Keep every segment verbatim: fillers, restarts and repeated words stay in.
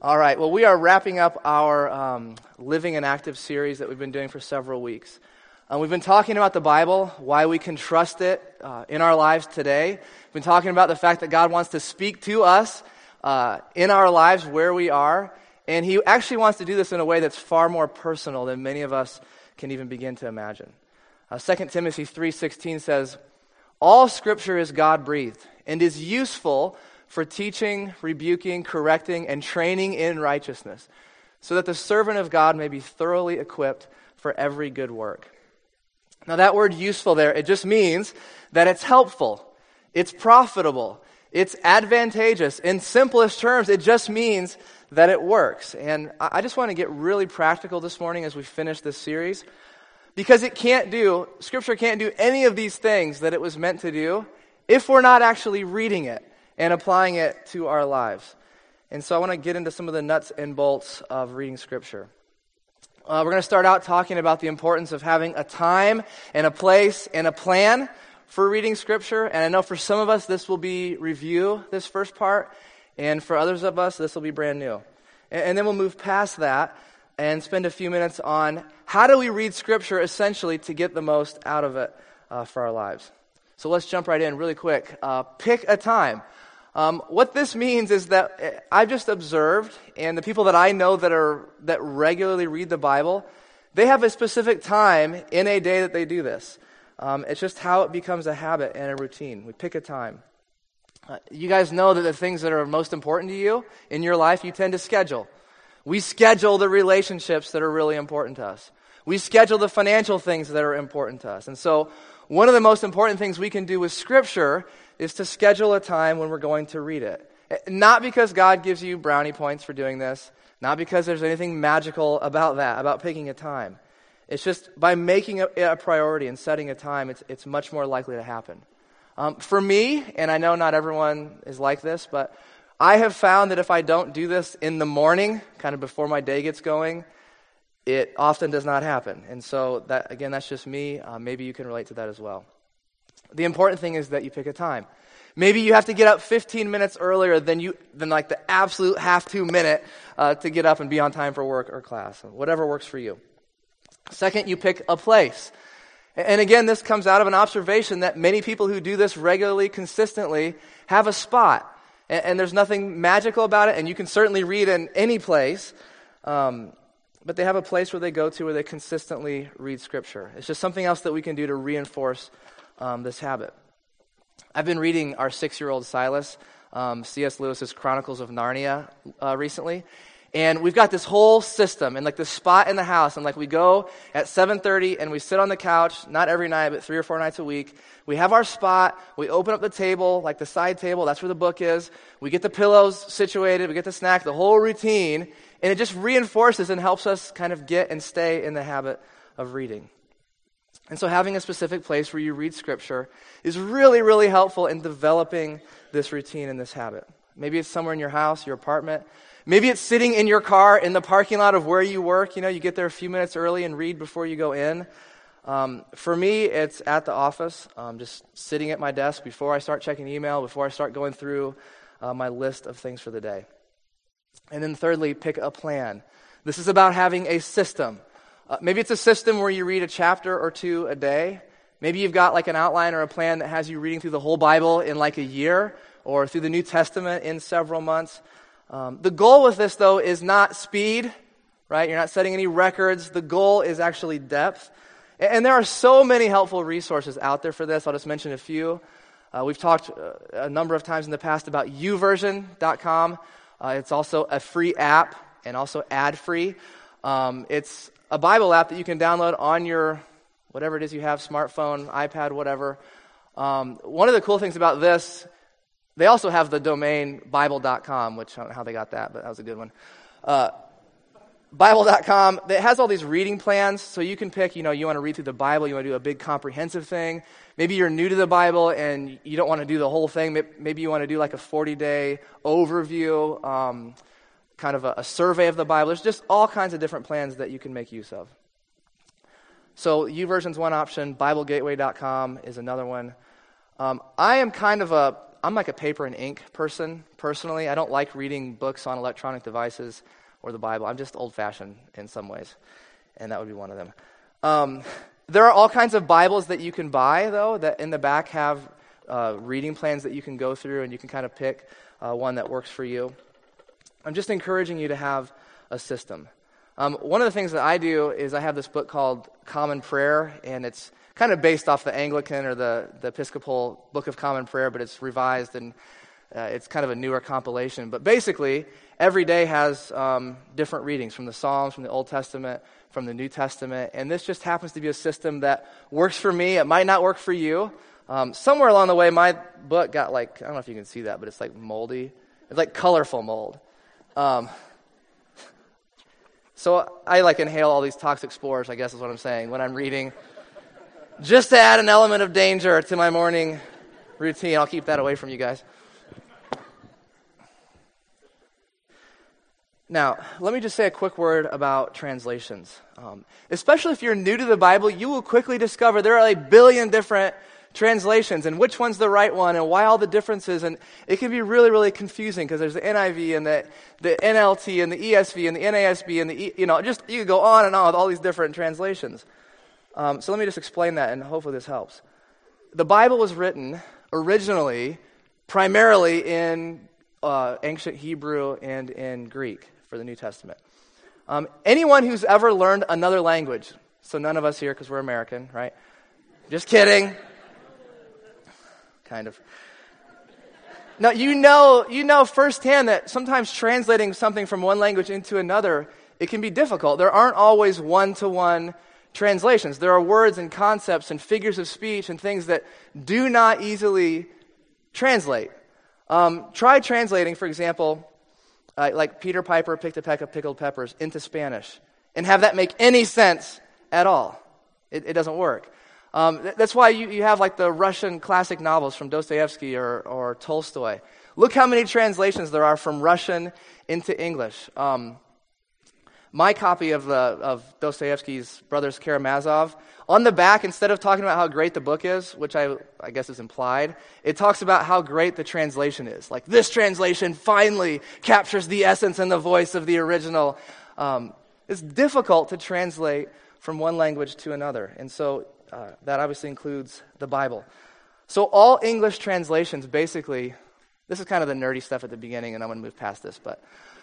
All right, well, we are wrapping up our um, Living and Active series that we've been doing for several weeks. Uh, we've been talking about the Bible, why we can trust it uh, in our lives today. We've been talking about the fact that God wants to speak to us uh, in our lives where we are, and He actually wants to do this in a way that's far more personal than many of us can even begin to imagine. Uh, Second Timothy three sixteen says, "All Scripture is God-breathed and is useful for teaching, rebuking, correcting, and training in righteousness, so that the servant of God may be thoroughly equipped for every good work." Now that word useful there, it just means that it's helpful, it's profitable, it's advantageous. In simplest terms, it just means that it works. And I just want to get really practical this morning as we finish this series, because it can't do, Scripture can't do any of these things that it was meant to do if we're not actually reading it and applying it to our lives. And so I want to get into some of the nuts and bolts of reading Scripture. Uh, we're going to start out talking about the importance of having a time and a place and a plan for reading Scripture. And I know for some of us this will be review, this first part, and for others of us this will be brand new. And, and then we'll move past that and spend a few minutes on how do we read Scripture essentially to get the most out of it uh, for our lives. So let's jump right in really quick. Uh, pick a time. Um, what this means is that I've just observed, and the people that I know that are that regularly read the Bible, they have a specific time in a day that they do this. Um, it's just how it becomes a habit and a routine. We pick a time. Uh, you guys know that the things that are most important to you in your life, you tend to schedule. We schedule the relationships that are really important to us. We schedule the financial things that are important to us. And so one of the most important things we can do with Scripture is to schedule a time when we're going to read it. Not because God gives you brownie points for doing this, not because there's anything magical about that, about picking a time. It's just by making it a priority and setting a time, it's it's much more likely to happen. Um, for me, and I know not everyone is like this, but I have found that if I don't do this in the morning, kind of before my day gets going, it often does not happen. And so, that again, that's just me. Uh, maybe you can relate to that as well. The important thing is that you pick a time. Maybe you have to get up fifteen minutes earlier than you than like the absolute half two minute uh, to get up and be on time for work or class, whatever works for you. Second, you pick a place. And again, this comes out of an observation that many people who do this regularly, consistently, have a spot. And, and there's nothing magical about it, and you can certainly read in any place. Um, but they have a place where they go to where they consistently read Scripture. It's just something else that we can do to reinforce um, this habit. I've been reading our six-year-old Silas, um, C S Lewis's Chronicles of Narnia uh, recently. And we've got this whole system and like this spot in the house. And like we go at seven thirty and we sit on the couch, not every night, but three or four nights a week. We have our spot. We open up the table, like the side table. That's where the book is. We get the pillows situated. We get the snack, the whole routine. And it just reinforces and helps us kind of get and stay in the habit of reading. And so having a specific place where you read Scripture is really, really helpful in developing this routine and this habit. Maybe it's somewhere in your house, your apartment. Maybe it's sitting in your car in the parking lot of where you work. You know, you get there a few minutes early and read before you go in. Um, for me, it's at the office, um, just sitting at my desk before I start checking email, before I start going through uh, my list of things for the day. And then thirdly, pick a plan. This is about having a system. Uh, maybe it's a system where you read a chapter or two a day. Maybe you've got like an outline or a plan that has you reading through the whole Bible in like a year or through the New Testament in several months. Um, the goal with this, though, is not speed, right? You're not setting any records. The goal is actually depth. And, and there are so many helpful resources out there for this. I'll just mention a few. Uh, we've talked uh, a number of times in the past about u version dot com. Uh, it's also a free app and also ad-free. Um, it's a Bible app that you can download on your, whatever it is you have, smartphone, iPad, whatever. Um, one of the cool things about this, they also have the domain bible dot com, which I don't know how they got that, but that was a good one. Uh, bible dot com, it has all these reading plans, so you can pick, you know, you want to read through the Bible, you want to do a big comprehensive thing. Maybe you're new to the Bible and you don't want to do the whole thing. Maybe you want to do like a forty-day overview, um, kind of a, a survey of the Bible. There's just all kinds of different plans that you can make use of. So YouVersion's one option, bible gateway dot com is another one. Um, I am kind of a I'm like a paper and ink person, personally. I don't like reading books on electronic devices or the Bible. I'm just old-fashioned in some ways, and that would be one of them. Um, there are all kinds of Bibles that you can buy, though, that in the back have uh, reading plans that you can go through, and you can kind of pick uh, one that works for you. I'm just encouraging you to have a system. Um, one of the things that I do is I have this book called Common Prayer, and it's kind of based off the Anglican or the, the Episcopal Book of Common Prayer, but it's revised, and uh, it's kind of a newer compilation. But basically, every day has um, different readings from the Psalms, from the Old Testament, from the New Testament, and this just happens to be a system that works for me. It might not work for you. Um, somewhere along the way, my book got like, I don't know if you can see that, but it's like moldy. It's like colorful mold. Um, so I like inhale all these toxic spores, I guess is what I'm saying, when I'm reading, just to add an element of danger to my morning routine. I'll keep that away from you guys. Now, let me just say a quick word about translations. Um, especially if you're new to the Bible, you will quickly discover there are a billion different translations, and which one's the right one, and why all the differences, and it can be really, really confusing because there's the N I V and the the N L T and the E S V and the N A S B and the e, you know just you could go on and on with all these different translations. Um, so let me just explain that, and hopefully this helps. The Bible was written originally primarily in uh, ancient Hebrew and in Greek for the New Testament. Um, anyone who's ever learned another language, so none of us here because we're American, right? Just kidding. Kind of. Now, you know, you know firsthand that sometimes translating something from one language into another, it can be difficult. There aren't always one-to-one translations. There are words and concepts and figures of speech and things that do not easily translate. Um, try translating, for example, uh, like Peter Piper picked a peck of pickled peppers into Spanish and have that make any sense at all. It, it doesn't work. Um, th- that's why you, you have like the Russian classic novels from Dostoevsky or, or Tolstoy. Look how many translations there are from Russian into English. Um, my copy of the of Dostoevsky's Brothers Karamazov, on the back, instead of talking about how great the book is, which I I guess is implied, it talks about how great the translation is. Like, this translation finally captures the essence and the voice of the original. Um, it's difficult to translate from one language to another, and so Uh, that obviously includes the Bible. So all English translations, basically, this is kind of the nerdy stuff at the beginning, and I'm going to move past this, but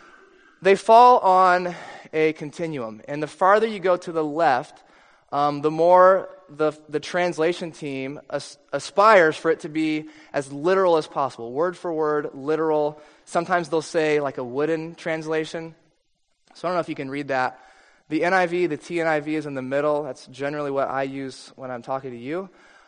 they fall on a continuum. And the farther you go to the left, um, the more the the translation team as, aspires for it to be as literal as possible, word for word, literal. Sometimes they'll say like a wooden translation. So I don't know if you can read that. The N I V, the T N I V is in the middle. That's generally what I use when I'm talking to you.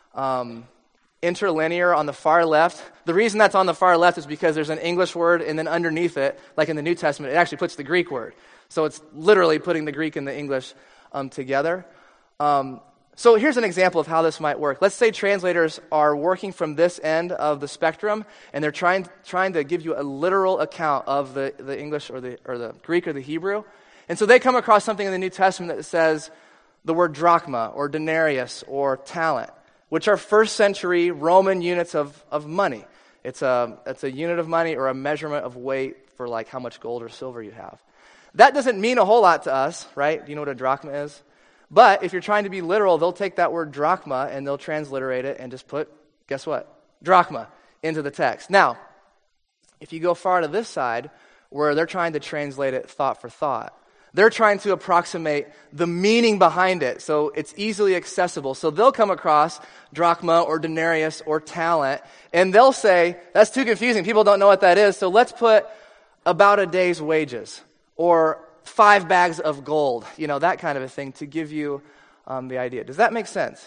Um, interlinear on the far left. The reason that's on the far left is because there's an English word, and then underneath it, like in the New Testament, it actually puts the Greek word. So it's literally putting the Greek and the English um, together. Um, so here's an example of how this might work. Let's say translators are working from this end of the spectrum, and they're trying trying to give you a literal account of the, the English or the or the Greek or the Hebrew. And so they come across something in the New Testament that says the word drachma or denarius or talent, which are first century Roman units of, of money. It's a, it's a unit of money or a measurement of weight for like how much gold or silver you have. That doesn't mean a whole lot to us, right? Do you know what a drachma is? But if you're trying to be literal, they'll take that word drachma and they'll transliterate it and just put, guess what? Drachma into the text. Now, if you go far to this side, where they're trying to translate it thought for thought, they're trying to approximate the meaning behind it so it's easily accessible. So they'll come across drachma or denarius or talent, and they'll say, that's too confusing. People don't know what that is, so let's put about a day's wages or five bags of gold, you know, that kind of a thing to give you um, the idea. Does that make sense?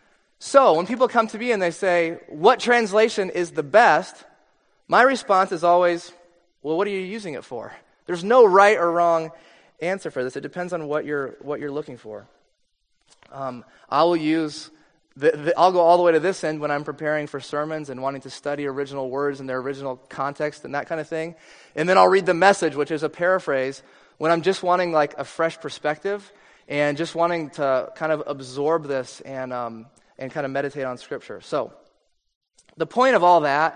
So when people come to me and they say, what translation is the best? My response is always, well, what are you using it for? There's no right or wrong answer for this. It depends on what you're what you're looking for. Um, I will use the, the, I'll go all the way to this end when I'm preparing for sermons and wanting to study original words in their original context and that kind of thing. And then I'll read the Message, which is a paraphrase, when I'm just wanting like a fresh perspective and just wanting to kind of absorb this and um, and kind of meditate on Scripture. So the point of all that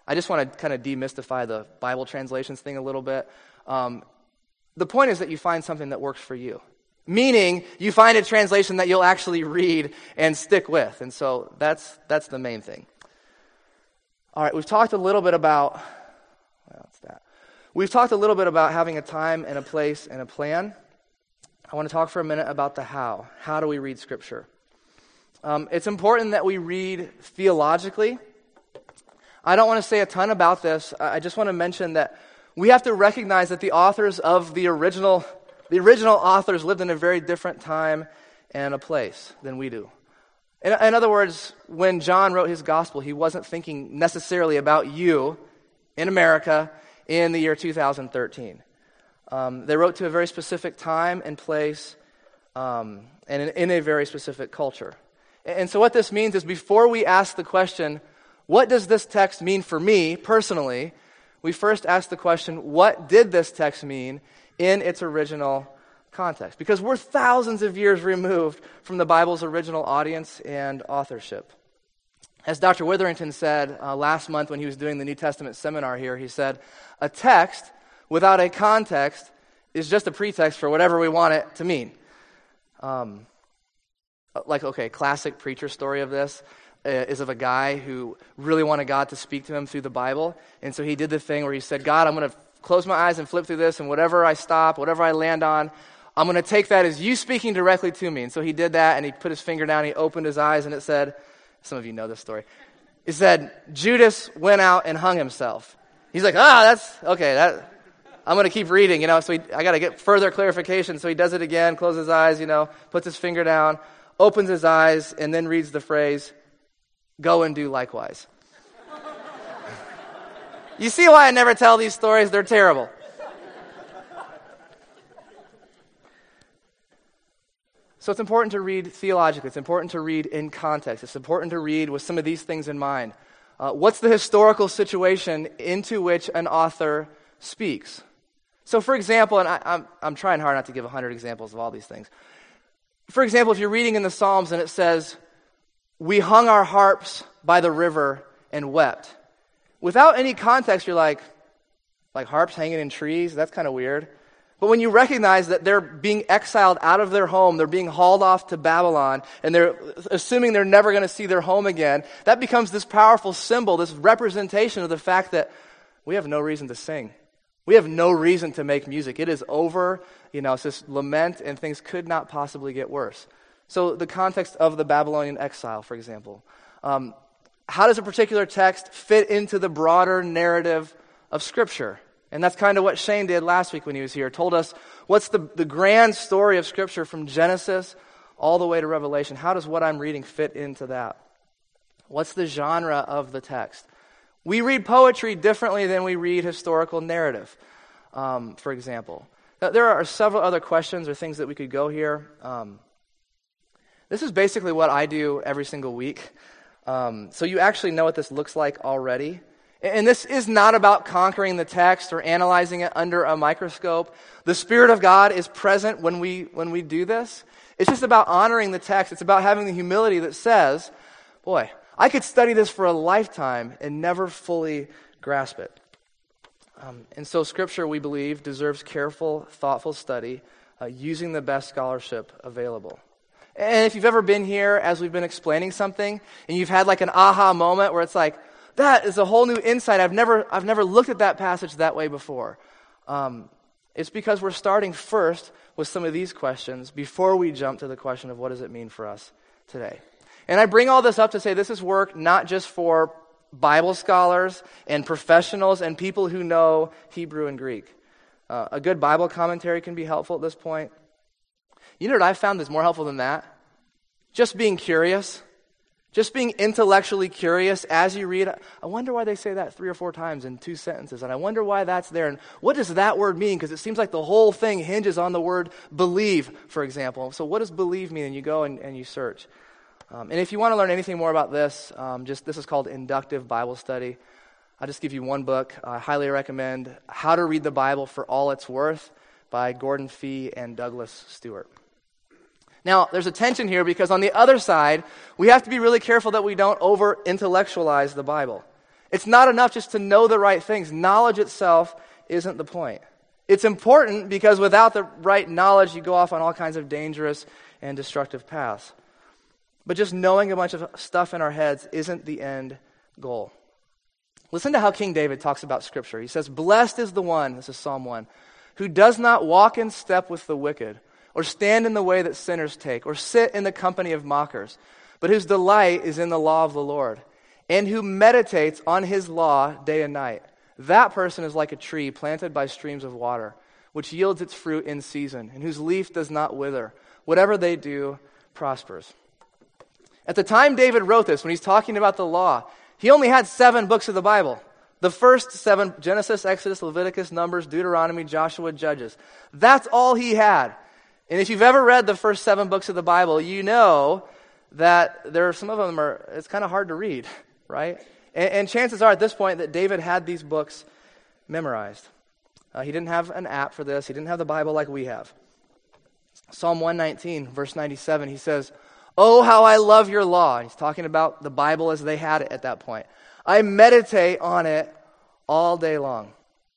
I just want to kind of demystify the Bible translations thing a little bit. Um, the point is that you find something that works for you. Meaning, you find a translation that you'll actually read and stick with. And so that's that's the main thing. All right, we've talked a little bit about, well, that's that. We've talked a little bit about having a time and a place and a plan. I want to talk for a minute about the how. How do we read Scripture? Um, it's important that we read theologically. I don't want to say a ton about this. I just want to mention that we have to recognize that the authors of the original The original authors lived in a very different time and a place than we do. In, in other words, when John wrote his gospel, he wasn't thinking necessarily about you in America in the year two thousand thirteen. Um, they wrote to a very specific time and place um, and in, in a very specific culture. And, and so what this means is before we ask the question, what does this text mean for me personally, we first ask the question, what did this text mean in its original context? Because we're thousands of years removed from the Bible's original audience and authorship. As Doctor Witherington said uh, last month when he was doing the New Testament seminar here, he said, a text without a context is just a pretext for whatever we want it to mean. Um, like, okay, classic preacher story of this uh, is of a guy who really wanted God to speak to him through the Bible. And so he did the thing where he said, God, I'm going to close my eyes and flip through this, and whatever I stop, whatever I land on, I'm going to take that as you speaking directly to me. And so he did that, and he put his finger down, he opened his eyes, and it said, some of you know this story, it said, Judas went out and hung himself. He's like, ah, that's, okay, that, I'm going to keep reading, you know, so he, I got to get further clarification. So he does it again, closes his eyes, you know, puts his finger down, opens his eyes, and then reads the phrase, go and do likewise. You see why I never tell these stories? They're terrible. So it's important to read theologically. It's important to read in context. It's important to read with some of these things in mind. Uh, what's the historical situation into which an author speaks? So for example, and I, I'm, I'm trying hard not to give a hundred examples of all these things. For example, if you're reading in the Psalms and it says, we hung our harps by the river and wept. Without any context, you're like, like harps hanging in trees? That's kind of weird. But when you recognize that they're being exiled out of their home, they're being hauled off to Babylon, and they're assuming they're never going to see their home again, that becomes this powerful symbol, this representation of the fact that we have no reason to sing. We have no reason to make music. It is over. You know, it's this lament, and things could not possibly get worse. So the context of the Babylonian exile, for example. Um, how does a particular text fit into the broader narrative of Scripture? And that's kind of what Shane did last week when he was here. Told us what's the, the grand story of Scripture from Genesis all the way to Revelation. How does what I'm reading fit into that? What's the genre of the text? We read poetry differently than we read historical narrative, um, for example. Now, there are several other questions or things that we could go here. Um, this is basically what I do every single week. Um, so you actually know what this looks like already. And this is not about conquering the text or analyzing it under a microscope. The Spirit of God is present when we when we do this. It's just about honoring the text. It's about having the humility that says, boy, I could study this for a lifetime and never fully grasp it. Um, and so Scripture, we believe, deserves careful, thoughtful study uh, using the best scholarship available. And if you've ever been here as we've been explaining something and you've had like an aha moment where it's like, that is a whole new insight. I've never I've never looked at that passage that way before. Um, it's because we're starting first with some of these questions before we jump to the question of what does it mean for us today. And I bring all this up to say this is work not just for Bible scholars and professionals and people who know Hebrew and Greek. Uh, a good Bible commentary can be helpful at this point. You know what I've found that's more helpful than that? Just being curious. Just being intellectually curious as you read. I wonder why they say that three or four times in two sentences, and I wonder why that's there, and what does that word mean? Because it seems like the whole thing hinges on the word believe, for example. So what does believe mean? And you go and, and you search. Um, and if you want to learn anything more about this, um, just this is called Inductive Bible Study. I'll just give you one book. I highly recommend How to Read the Bible for All It's Worth by Gordon Fee and Douglas Stewart. Now, there's a tension here because on the other side, we have to be really careful that we don't over-intellectualize the Bible. It's not enough just to know the right things. Knowledge itself isn't the point. It's important because without the right knowledge, you go off on all kinds of dangerous and destructive paths. But just knowing a bunch of stuff in our heads isn't the end goal. Listen to how King David talks about Scripture. He says, "Blessed is the one," this is Psalm one, "who does not walk in step with the wicked, or stand in the way that sinners take, or sit in the company of mockers, but whose delight is in the law of the Lord, and who meditates on his law day and night. That person is like a tree planted by streams of water, which yields its fruit in season, and whose leaf does not wither. Whatever they do prospers." At the time David wrote this, when he's talking about the law, he only had seven books of the Bible. The first seven, Genesis, Exodus, Leviticus, Numbers, Deuteronomy, Joshua, Judges. That's all he had. And if you've ever read the first seven books of the Bible, you know that there are some of them are, it's kind of hard to read, right? And, and chances are at this point that David had these books memorized. Uh, he didn't have an app for this. He didn't have the Bible like we have. Psalm one nineteen, verse ninety-seven, he says, "Oh, how I love your law." He's talking about the Bible as they had it at that point. "I meditate on it all day long."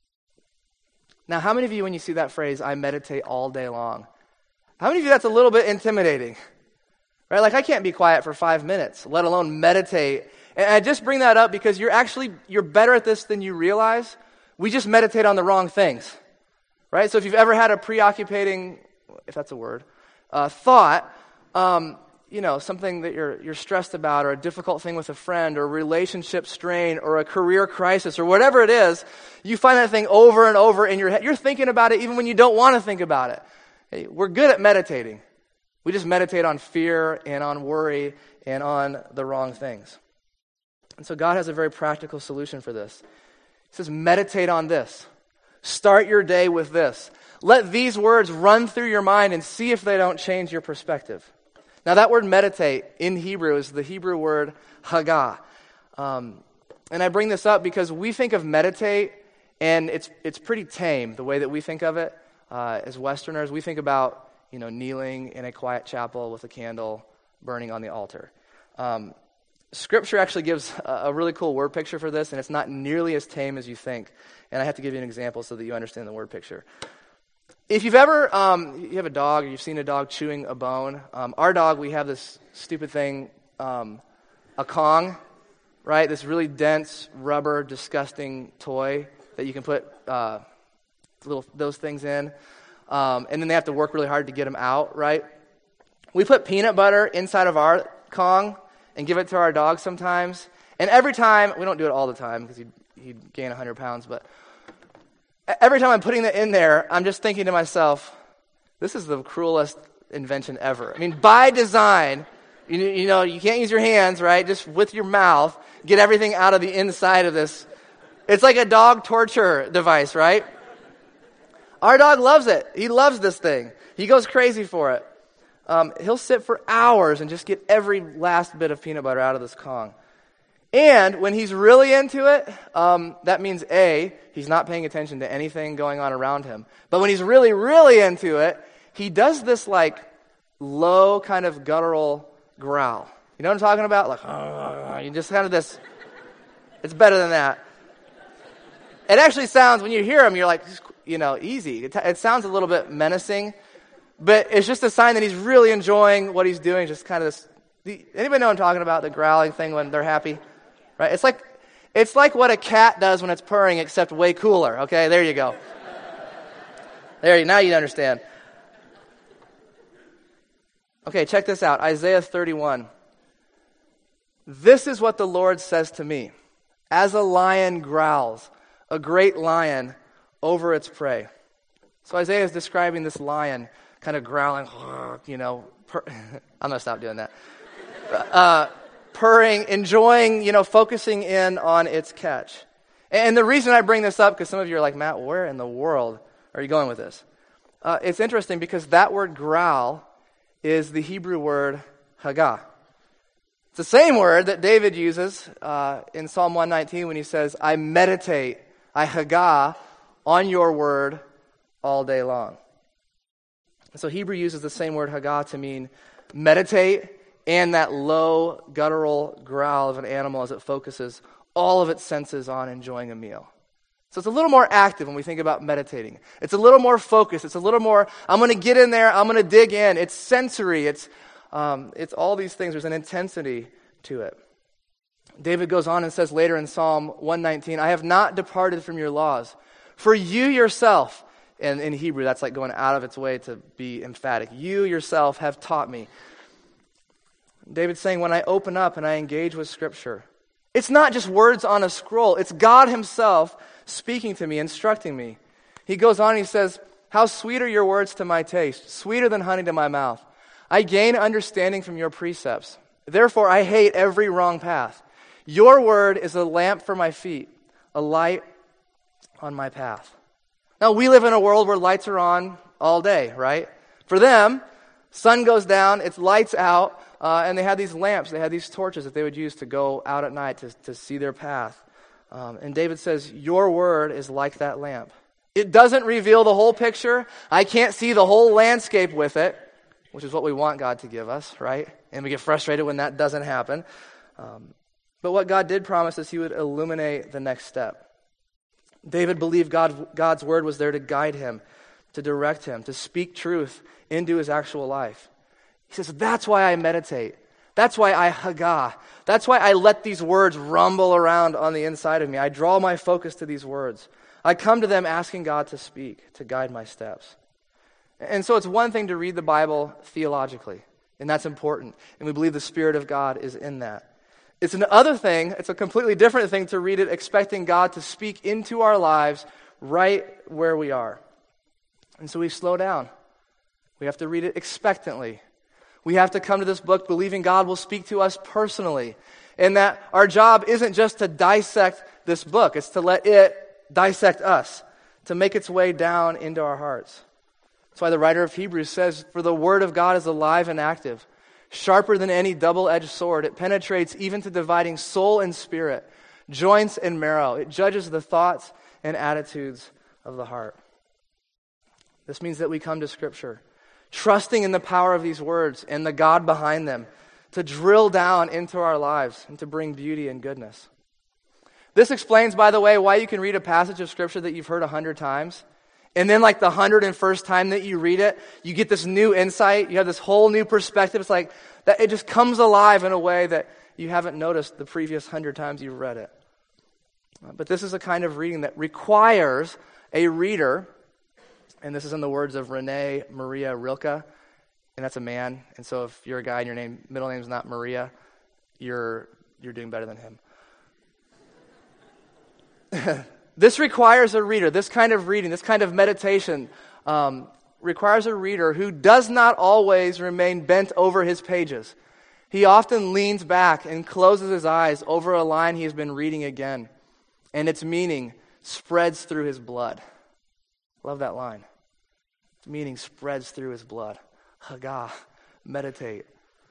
Now, how many of you, when you see that phrase, "I meditate all day long," how many of you that's a little bit intimidating? Right? Like, I can't be quiet for five minutes, let alone meditate. And I just bring that up because you're actually, you're better at this than you realize. We just meditate on the wrong things. Right? So if you've ever had a preoccupating, if that's a word, uh, thought, um, you know, something that you're you're stressed about, or a difficult thing with a friend, or a relationship strain, or a career crisis, or whatever it is, you find that thing over and over in your head. You're thinking about it even when you don't want to think about it. Hey, we're good at meditating. We just meditate on fear and on worry and on the wrong things. And so God has a very practical solution for this. He says, meditate on this. Start your day with this. Let these words run through your mind and see if they don't change your perspective. Now, that word meditate in Hebrew is the Hebrew word hagah. Um, and I bring this up because we think of meditate, and it's it's pretty tame, the way that we think of it. Uh, as Westerners, we think about, you know, kneeling in a quiet chapel with a candle burning on the altar. Um, Scripture actually gives a, a really cool word picture for this, and it's not nearly as tame as you think. And I have to give you an example so that you understand the word picture. If you've ever, um, you have a dog, or you've seen a dog chewing a bone, um, our dog, we have this stupid thing, um, a Kong, right? This really dense, rubber, disgusting toy that you can put uh, little those things in. Um, and then they have to work really hard to get them out, right? We put peanut butter inside of our Kong and give it to our dog sometimes. And every time, we don't do it all the time because he'd, he'd gain one hundred pounds, but every time I'm putting that in there, I'm just thinking to myself, this is the cruelest invention ever. I mean, by design, you, you know, you can't use your hands, right? Just with your mouth, get everything out of the inside of this. It's like a dog torture device, right? Our dog loves it. He loves this thing. He goes crazy for it. Um, he'll sit for hours and just get every last bit of peanut butter out of this Kong. And when he's really into it, um, that means A, he's not paying attention to anything going on around him. But when he's really, really into it, he does this like low kind of guttural growl. You know what I'm talking about? Like, uh, you just kind of this, it's better than that. It actually sounds, when you hear him, you're like, you know, easy. It, it sounds a little bit menacing, but it's just a sign that he's really enjoying what he's doing. Just kind of this, the, anybody know what I'm talking about? The growling thing when they're happy? Right? It's like it's like what a cat does when it's purring, except way cooler. Okay, there you go. There you now you understand. Okay, check this out. Isaiah thirty-one. This is what the Lord says to me. As a lion growls, a great lion over its prey. So Isaiah is describing this lion kind of growling, you know. Purr. I'm going to stop doing that. Uh purring, enjoying, you know, focusing in on its catch. And the reason I bring this up, because some of you are like, Matt, where in the world are you going with this? Uh, it's interesting because that word growl is the Hebrew word hagah. It's the same word that David uses uh, in Psalm one nineteen when he says, I meditate, I hagah on your word all day long. So Hebrew uses the same word hagah to mean meditate, and that low, guttural growl of an animal as it focuses all of its senses on enjoying a meal. So it's a little more active when we think about meditating. It's a little more focused. It's a little more, I'm going to get in there, I'm going to dig in. It's sensory. It's um, it's all these things. There's an intensity to it. David goes on and says later in Psalm one nineteen, I have not departed from your laws. For you yourself, and in Hebrew that's like going out of its way to be emphatic, you yourself have taught me. David's saying when I open up and I engage with Scripture, it's not just words on a scroll. It's God himself speaking to me, instructing me. He goes on and he says, how sweet are your words to my taste, sweeter than honey to my mouth. I gain understanding from your precepts. Therefore I hate every wrong path. Your word is a lamp for my feet, a light on my path. Now we live in a world where lights are on all day, right? For them, sun goes down, it's lights out, uh, and they had these lamps, they had these torches that they would use to go out at night to, to see their path. Um, and David says, your word is like that lamp. It doesn't reveal the whole picture. I can't see the whole landscape with it, which is what we want God to give us, right? And we get frustrated when that doesn't happen. Um, but what God did promise is he would illuminate the next step. David believed God, God's word was there to guide him, to direct him, to speak truth into his actual life. He says, that's why I meditate. That's why I hagah. That's why I let these words rumble around on the inside of me. I draw my focus to these words. I come to them asking God to speak, to guide my steps. And so it's one thing to read the Bible theologically, and that's important. And we believe the Spirit of God is in that. It's another thing, it's a completely different thing to read it expecting God to speak into our lives right where we are. And so we slow down. We have to read it expectantly. We have to come to this book believing God will speak to us personally, and that our job isn't just to dissect this book, it's to let it dissect us, to make its way down into our hearts. That's why the writer of Hebrews says, for the word of God is alive and active, sharper than any double-edged sword. It penetrates even to dividing soul and spirit, joints and marrow. It judges the thoughts and attitudes of the heart. This means that we come to Scripture trusting in the power of these words and the God behind them to drill down into our lives and to bring beauty and goodness. This explains, by the way, why you can read a passage of Scripture that you've heard a hundred times, and then like the hundred and first time that you read it, you get this new insight, you have this whole new perspective. It's like that it just comes alive in a way that you haven't noticed the previous hundred times you've read it. But this is a kind of reading that requires a reader. And this is in the words of Rene Maria Rilke, and that's a man. And so if you're a guy and your name middle name is not Maria, you're you're doing better than him. This requires a reader. This kind of reading, this kind of meditation, um, requires a reader who does not always remain bent over his pages. He often leans back and closes his eyes over a line he has been reading again, and its meaning spreads through his blood. Love that line. Its meaning spreads through his blood. Hagah, meditate.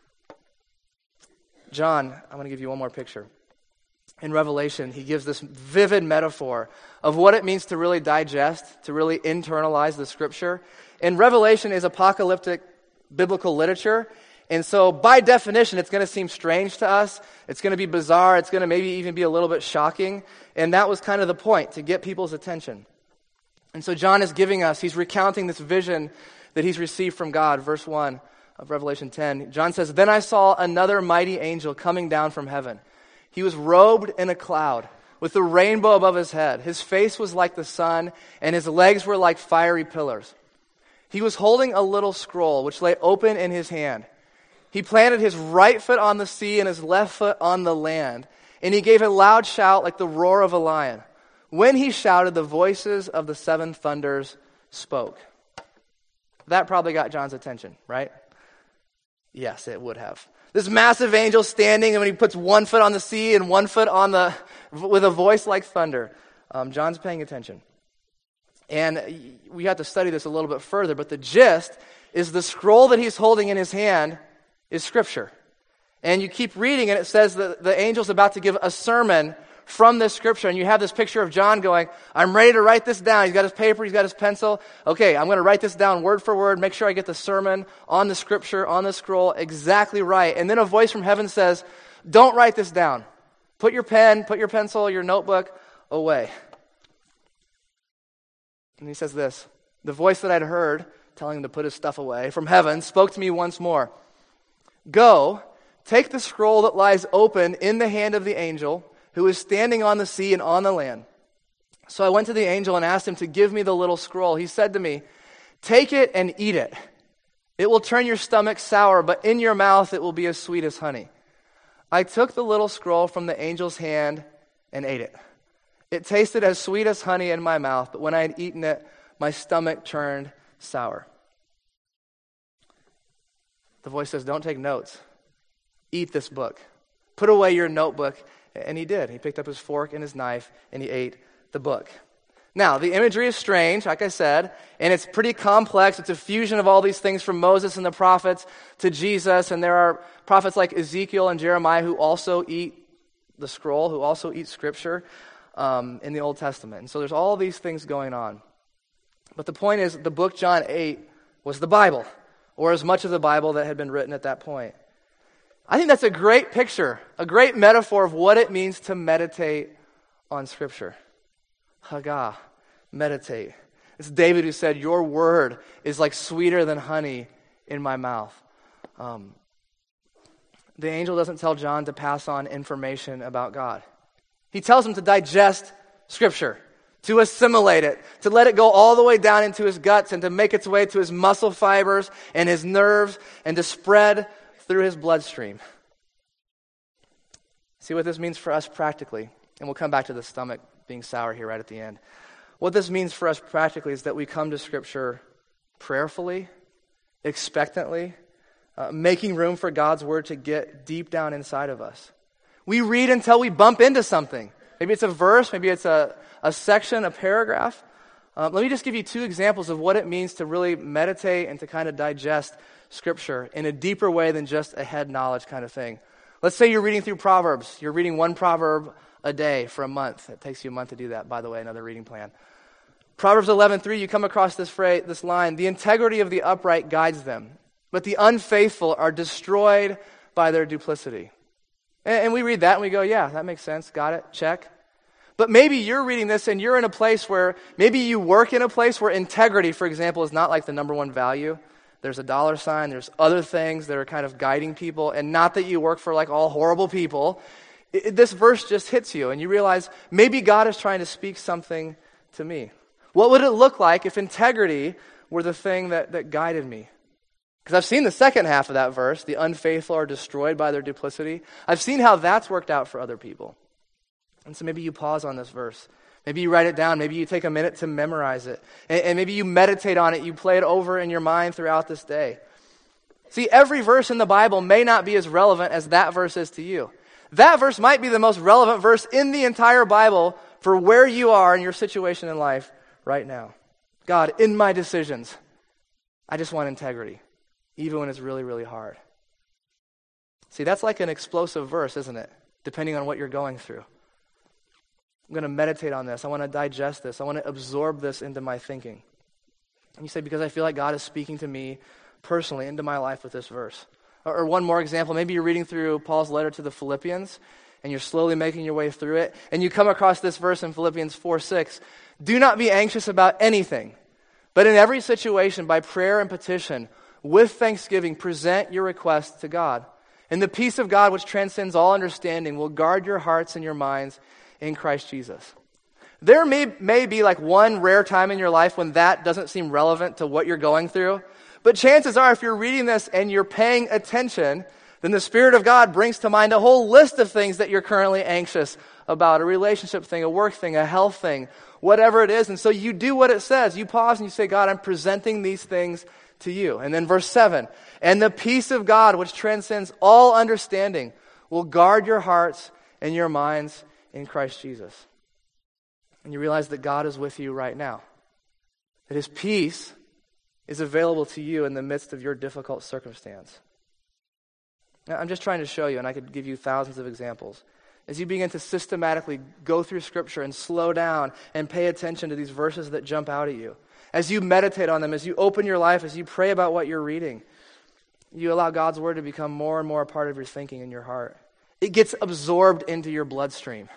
John, I'm going to give you one more picture. In Revelation, he gives this vivid metaphor of what it means to really digest, to really internalize the Scripture. And Revelation is apocalyptic biblical literature, and so by definition, it's going to seem strange to us. It's going to be bizarre. It's going to maybe even be a little bit shocking. And that was kind of the point, to get people's attention. And so John is giving us, he's recounting this vision that he's received from God. Verse one of Revelation ten. John says, then I saw another mighty angel coming down from heaven. He was robed in a cloud with a rainbow above his head. His face was like the sun, and his legs were like fiery pillars. He was holding a little scroll, which lay open in his hand. He planted his right foot on the sea and his left foot on the land, and he gave a loud shout like the roar of a lion. When he shouted, the voices of the seven thunders spoke. That probably got John's attention, right? Yes, it would have. This massive angel standing, and when he puts one foot on the sea and one foot on the, with a voice like thunder, um, John's paying attention. And we have to study this a little bit further, but the gist is the scroll that he's holding in his hand is Scripture. And you keep reading, and it says that the angel's about to give a sermon from this Scripture, and you have this picture of John going, I'm ready to write this down. He's got his paper, he's got his pencil. Okay, I'm going to write this down word for word, make sure I get the sermon on the Scripture, on the scroll, exactly right. And then a voice from heaven says, don't write this down. Put your pen, put your pencil, your notebook away. And he says this, the voice that I'd heard telling him to put his stuff away from heaven spoke to me once more. Go, take the scroll that lies open in the hand of the angel who is standing on the sea and on the land. So I went to the angel and asked him to give me the little scroll. He said to me, take it and eat it. It will turn your stomach sour, but in your mouth it will be as sweet as honey. I took the little scroll from the angel's hand and ate it. It tasted as sweet as honey in my mouth, but when I had eaten it, my stomach turned sour. The voice says, don't take notes. Eat this book. Put away your notebook. And he did. He picked up his fork and his knife, and he ate the book. Now, the imagery is strange, like I said, and it's pretty complex. It's a fusion of all these things from Moses and the prophets to Jesus, and there are prophets like Ezekiel and Jeremiah who also eat the scroll, who also eat Scripture um, in the Old Testament. And so there's all these things going on. But the point is, the book John ate was the Bible, or as much of the Bible that had been written at that point. I think that's a great picture, a great metaphor of what it means to meditate on Scripture. Hagah, meditate. It's David who said, your word is like sweeter than honey in my mouth. Um, the angel doesn't tell John to pass on information about God. He tells him to digest Scripture, to assimilate it, to let it go all the way down into his guts and to make its way to his muscle fibers and his nerves and to spread through his bloodstream. See what this means for us practically, and we'll come back to the stomach being sour here right at the end. What this means for us practically is that we come to Scripture prayerfully, expectantly, uh, making room for God's Word to get deep down inside of us. We read until we bump into something. Maybe it's a verse, maybe it's a, a section, a paragraph. Um, let me just give you two examples of what it means to really meditate and to kind of digest Scripture in a deeper way than just a head knowledge kind of thing. Let's say you're reading through Proverbs. You're reading one proverb a day for a month. It takes you a month to do that, by the way, another reading plan. Proverbs eleven three, you come across this phrase, this line, the integrity of the upright guides them, but the unfaithful are destroyed by their duplicity. And, and we read that and we go, yeah, that makes sense. Got it. Check. But maybe you're reading this and you're in a place where, maybe you work in a place where integrity, for example, is not like the number one value. There's a dollar sign, there's other things that are kind of guiding people, and not that you work for like all horrible people. It, it, this verse just hits you and you realize maybe God is trying to speak something to me. What would it look like if integrity were the thing that, that guided me? Because I've seen the second half of that verse, the unfaithful are destroyed by their duplicity. I've seen how that's worked out for other people. And so maybe you pause on this verse. Maybe you write it down. Maybe you take a minute to memorize it. And, and maybe you meditate on it. You play it over in your mind throughout this day. See, every verse in the Bible may not be as relevant as that verse is to you. That verse might be the most relevant verse in the entire Bible for where you are in your situation in life right now. God, in my decisions, I just want integrity, even when it's really, really hard. See, that's like an explosive verse, isn't it? Depending on what you're going through. I'm going to meditate on this. I want to digest this. I want to absorb this into my thinking. And you say, because I feel like God is speaking to me personally into my life with this verse. Or, or one more example, maybe you're reading through Paul's letter to the Philippians, and you're slowly making your way through it, and you come across this verse in Philippians four six. Do not be anxious about anything, but in every situation, by prayer and petition, with thanksgiving, present your requests to God. And the peace of God, which transcends all understanding, will guard your hearts and your minds in Christ Jesus. There may, may be like one rare time in your life when that doesn't seem relevant to what you're going through. But chances are, if you're reading this and you're paying attention, then the Spirit of God brings to mind a whole list of things that you're currently anxious about, a relationship thing, a work thing, a health thing, whatever it is. And so you do what it says. You pause and you say, God, I'm presenting these things to you. And then verse seven, and the peace of God, which transcends all understanding, will guard your hearts and your minds in Christ Jesus. And you realize that God is with you right now. That His peace is available to you in the midst of your difficult circumstance. Now, I'm just trying to show you, and I could give you thousands of examples. As you begin to systematically go through Scripture and slow down and pay attention to these verses that jump out at you, as you meditate on them, as you open your life, as you pray about what you're reading, you allow God's Word to become more and more a part of your thinking and your heart. It gets absorbed into your bloodstream.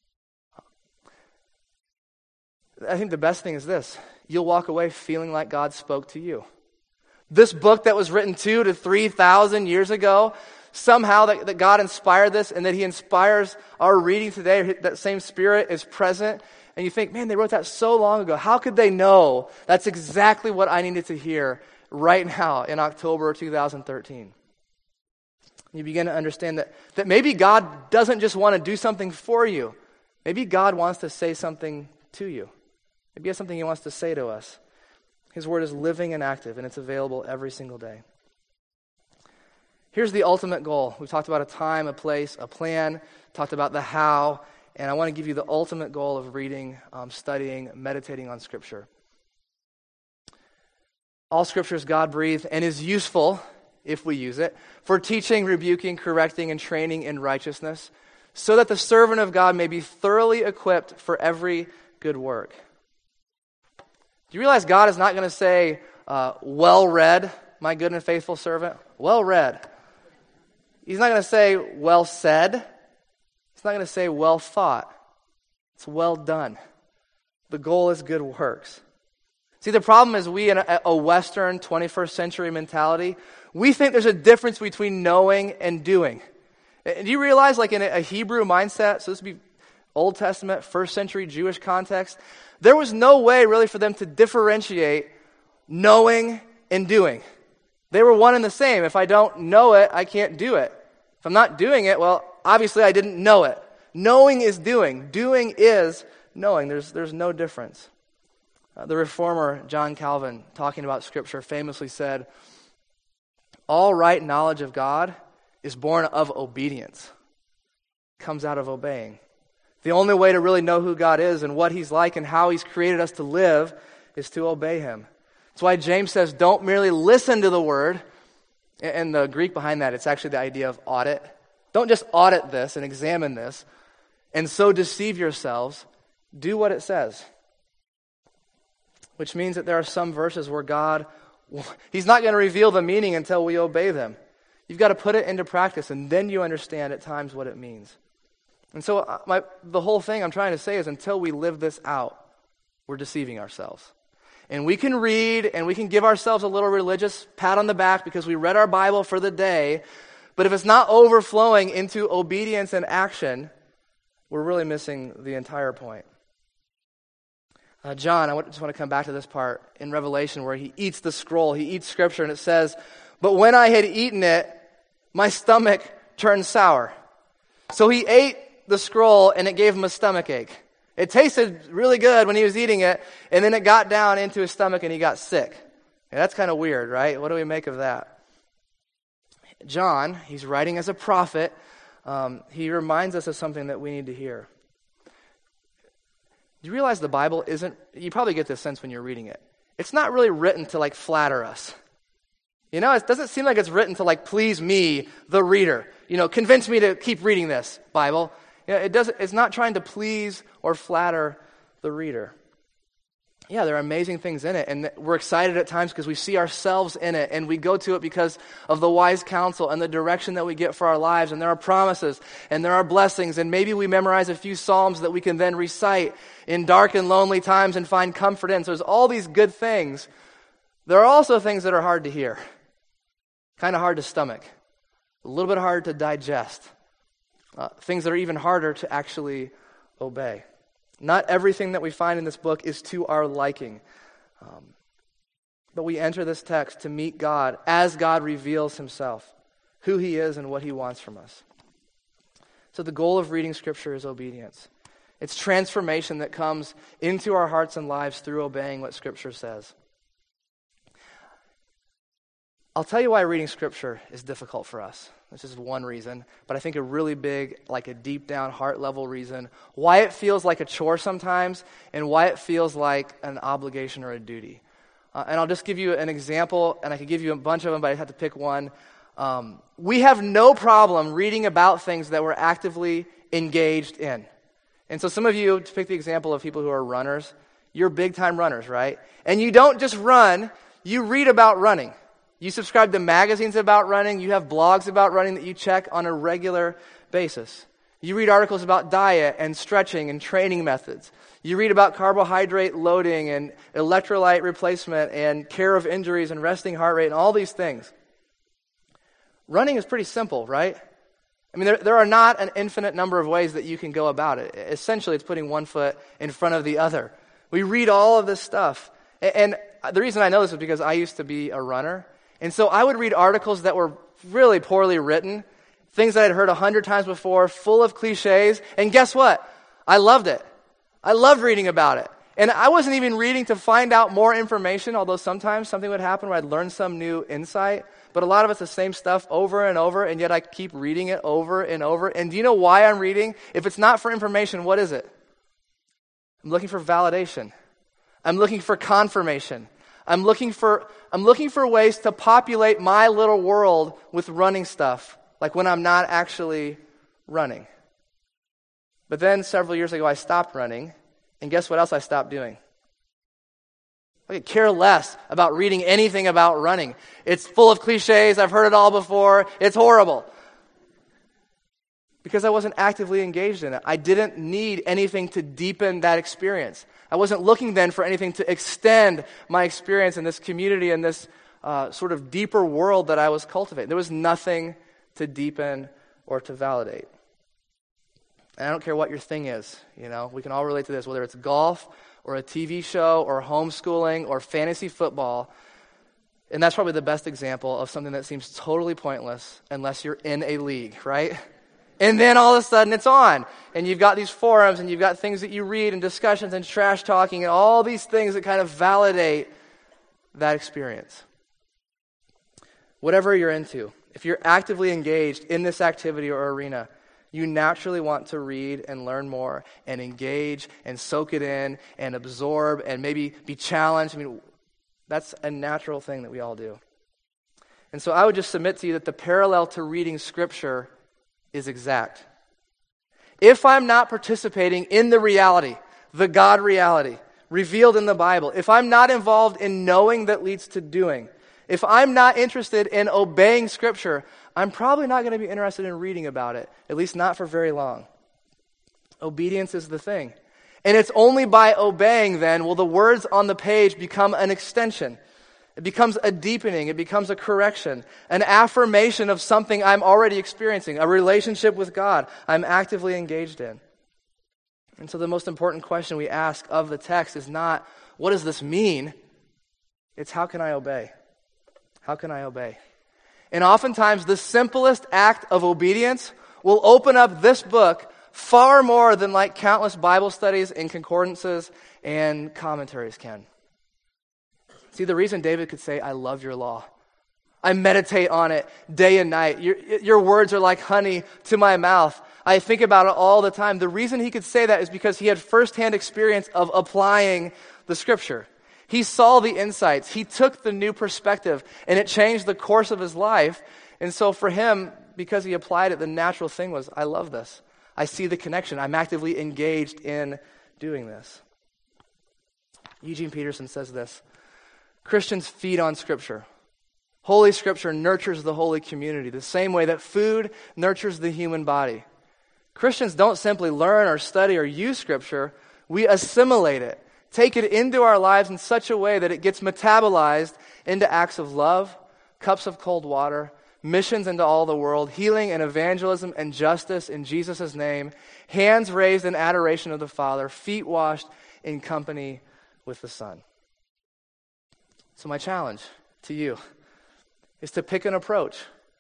I think the best thing is this. You'll walk away feeling like God spoke to you. This book that was written two to three thousand years ago, somehow that, that God inspired this and that he inspires our reading today, that same Spirit is present. And you think, man, they wrote that so long ago. How could they know that's exactly what I needed to hear right now in October two thousand thirteen? You begin to understand that, that maybe God doesn't just want to do something for you. Maybe God wants to say something to you. Maybe he has something he wants to say to us. His word is living and active, and it's available every single day. Here's the ultimate goal. We've talked about a time, a place, a plan, talked about the how, and I want to give you the ultimate goal of reading, um, studying, meditating on Scripture. All Scripture is God-breathed and is useful, if we use it, for teaching, rebuking, correcting, and training in righteousness, so that the servant of God may be thoroughly equipped for every good work. Do you realize God is not going to say, uh, well read, my good and faithful servant? Well read. He's not going to say, well said. He's not going to say, well thought. It's well done. The goal is good works. See, the problem is we in a, a Western twenty-first century mentality, we think there's a difference between knowing and doing. And do you realize, like in a, a Hebrew mindset, so this would be Old Testament, first century Jewish context, there was no way really for them to differentiate knowing and doing. They were one and the same. If I don't know it, I can't do it. If I'm not doing it, well, obviously I didn't know it. Knowing is doing. Doing is knowing. There's, there's no difference. Uh, the reformer John Calvin, talking about Scripture, famously said, all right knowledge of God is born of obedience. It comes out of obeying. The only way to really know who God is and what he's like and how he's created us to live is to obey him. That's why James says, don't merely listen to the word. And the Greek behind that, it's actually the idea of audit. Don't just audit this and examine this and so deceive yourselves. Do what it says. Which means that there are some verses where God, he's not going to reveal the meaning until we obey them. You've got to put it into practice, and then you understand at times what it means. And so my, the whole thing I'm trying to say is until we live this out, we're deceiving ourselves. And we can read and we can give ourselves a little religious pat on the back because we read our Bible for the day, but if it's not overflowing into obedience and action, we're really missing the entire point. Uh, John, I just want to come back to this part in Revelation where he eats the scroll, he eats Scripture, and it says, but when I had eaten it, my stomach turned sour. So he ate the scroll and it gave him a stomach ache. It tasted really good when he was eating it, and then it got down into his stomach and he got sick. And that's kind of weird, right? What do we make of that? John, he's writing as a prophet. Um, he reminds us of something that we need to hear. Do you realize the Bible isn't, you probably get this sense when you're reading it. It's not really written to like flatter us. You know, it doesn't seem like it's written to like please me, the reader. You know, convince me to keep reading this, Bible. You know, it doesn't, it's not trying to please or flatter the reader. Yeah, there are amazing things in it, and we're excited at times because we see ourselves in it, and we go to it because of the wise counsel and the direction that we get for our lives, and there are promises, and there are blessings, and maybe we memorize a few psalms that we can then recite in dark and lonely times and find comfort in. So there's all these good things. There are also things that are hard to hear, kind of hard to stomach, a little bit hard to digest, uh, things that are even harder to actually obey. Not everything that we find in this book is to our liking. Um, but we enter this text to meet God as God reveals himself, who he is and what he wants from us. So the goal of reading Scripture is obedience. It's transformation that comes into our hearts and lives through obeying what Scripture says. I'll tell you why reading Scripture is difficult for us. This is one reason, but I think a really big, like a deep down heart level reason why it feels like a chore sometimes and why it feels like an obligation or a duty. Uh, and I'll just give you an example, and I could give you a bunch of them, but I have to pick one. Um, we have no problem reading about things that we're actively engaged in. And so some of you, to pick the example of people who are runners, you're big time runners, right? And you don't just run, you read about running. You subscribe to magazines about running. You have blogs about running that you check on a regular basis. You read articles about diet and stretching and training methods. You read about carbohydrate loading and electrolyte replacement and care of injuries and resting heart rate and all these things. Running is pretty simple, right? I mean, there, there are not an infinite number of ways that you can go about it. Essentially, it's putting one foot in front of the other. We read all of this stuff. And, and the reason I know this is because I used to be a runner. And so I would read articles that were really poorly written, things that I'd heard a hundred times before, full of cliches. And guess what? I loved it. I loved reading about it. And I wasn't even reading to find out more information, although sometimes something would happen where I'd learn some new insight. But a lot of it's the same stuff over and over, and yet I keep reading it over and over. And do you know why I'm reading? If it's not for information, what is it? I'm looking for validation. I'm looking for confirmation. I'm looking for I'm looking for ways to populate my little world with running stuff, like when I'm not actually running. But then several years ago, I stopped running, and guess what else I stopped doing? I could care less about reading anything about running. It's full of cliches. I've heard it all before. It's horrible. Because I wasn't actively engaged in it. I didn't need anything to deepen that experience. I wasn't looking then for anything to extend my experience in this community and this uh, sort of deeper world that I was cultivating. There was nothing to deepen or to validate. And I don't care what your thing is, you know, we can all relate to this, whether it's golf or a T V show or homeschooling or fantasy football. And that's probably the best example of something that seems totally pointless unless you're in a league, right? And then all of a sudden it's on. And you've got these forums and you've got things that you read and discussions and trash talking and all these things that kind of validate that experience. Whatever you're into, if you're actively engaged in this activity or arena, you naturally want to read and learn more and engage and soak it in and absorb and maybe be challenged. I mean, that's a natural thing that we all do. And so I would just submit to you that the parallel to reading Scripture is exact. If I'm not participating in the reality, the God reality, revealed in the Bible, if I'm not involved in knowing that leads to doing, if I'm not interested in obeying Scripture, I'm probably not going to be interested in reading about it, at least not for very long. Obedience is the thing. And it's only by obeying, then, will the words on the page become an extension. It becomes a deepening. It becomes a correction, an affirmation of something I'm already experiencing, a relationship with God I'm actively engaged in. And so the most important question we ask of the text is not, what does this mean? It's, how can I obey? How can I obey? And oftentimes, the simplest act of obedience will open up this book far more than like countless Bible studies and concordances and commentaries can. See, the reason David could say, I love your law. I meditate on it day and night. Your, your words are like honey to my mouth. I think about it all the time. The reason he could say that is because he had firsthand experience of applying the Scripture. He saw the insights. He took the new perspective, and it changed the course of his life. And so for him, because he applied it, the natural thing was, I love this. I see the connection. I'm actively engaged in doing this. Eugene Peterson says this, Christians feed on Scripture. Holy Scripture nurtures the holy community, the same way that food nurtures the human body. Christians don't simply learn or study or use Scripture. We assimilate it, take it into our lives in such a way that it gets metabolized into acts of love, cups of cold water, missions into all the world, healing and evangelism and justice in Jesus' name, hands raised in adoration of the Father, feet washed in company with the Son. So my challenge to you is to pick an approach.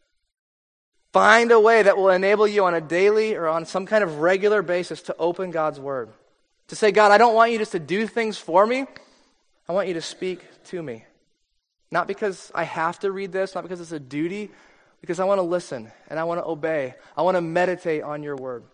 Find a way that will enable you on a daily or on some kind of regular basis to open God's Word. To say, God, I don't want you just to do things for me. I want you to speak to me. Not because I have to read this, not because it's a duty, because I want to listen and I want to obey. I want to meditate on your Word.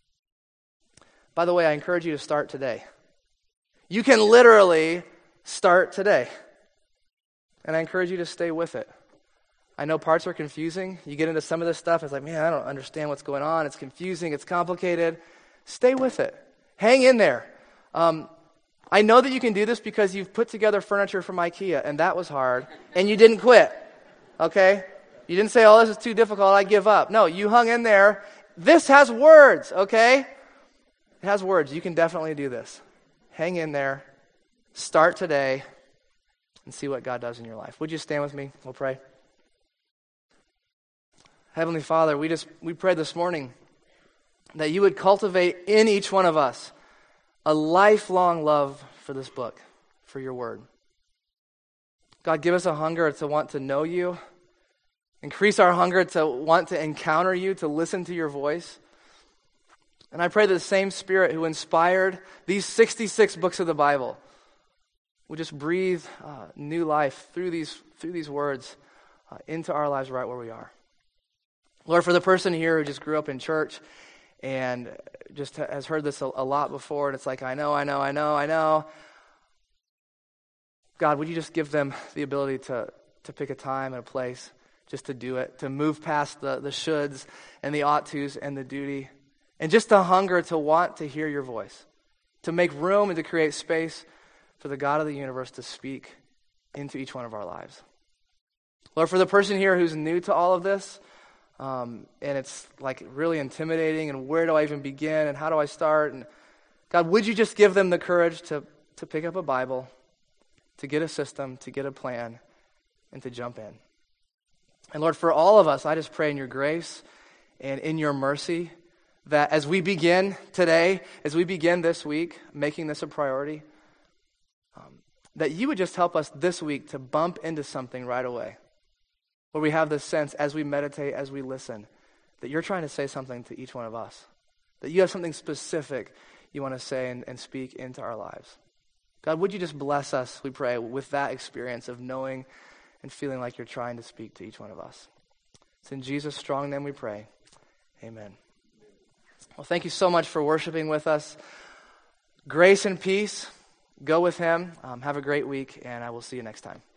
By the way, I encourage you to start today. You can literally start today. And I encourage you to stay with it. I know parts are confusing. You get into some of this stuff, it's like, man, I don't understand what's going on. It's confusing. It's complicated. Stay with it. Hang in there. Um, I know that you can do this because you've put together furniture from IKEA, and that was hard, and you didn't quit, okay? You didn't say, oh, this is too difficult, I give up. No, you hung in there. this has words, okay? It has words. You can definitely do this. Hang in there. Start today and see what God does in your life. Would you stand with me? We'll pray. Heavenly Father, we just we pray this morning that you would cultivate in each one of us a lifelong love for this book, for your word. God, give us a hunger to want to know you. Increase our hunger to want to encounter you, to listen to your voice. And I pray that the same Spirit who inspired these sixty-six books of the Bible would just breathe uh, new life through these through these words uh, into our lives right where we are. Lord, for the person here who just grew up in church and just has heard this a, a lot before, and it's like, I know, I know, I know, I know. God, would you just give them the ability to, to pick a time and a place just to do it, to move past the, the shoulds and the ought tos and the duty, and just the hunger to want to hear your voice, to make room and to create space for the God of the universe to speak into each one of our lives. Lord, for the person here who's new to all of this, um, and it's like really intimidating, and where do I even begin, and how do I start? And God, would you just give them the courage to, to pick up a Bible, to get a system, to get a plan, and to jump in. And Lord, for all of us, I just pray in your grace and in your mercy that as we begin today, as we begin this week, making this a priority, um, that you would just help us this week to bump into something right away, where we have this sense as we meditate, as we listen, that you're trying to say something to each one of us, that you have something specific you want to say and, and speak into our lives. God, would you just bless us, we pray, with that experience of knowing and feeling like you're trying to speak to each one of us. It's in Jesus' strong name we pray. Amen. Well, thank you so much for worshiping with us. Grace and peace. Go with him. Um, have a great week, and I will see you next time.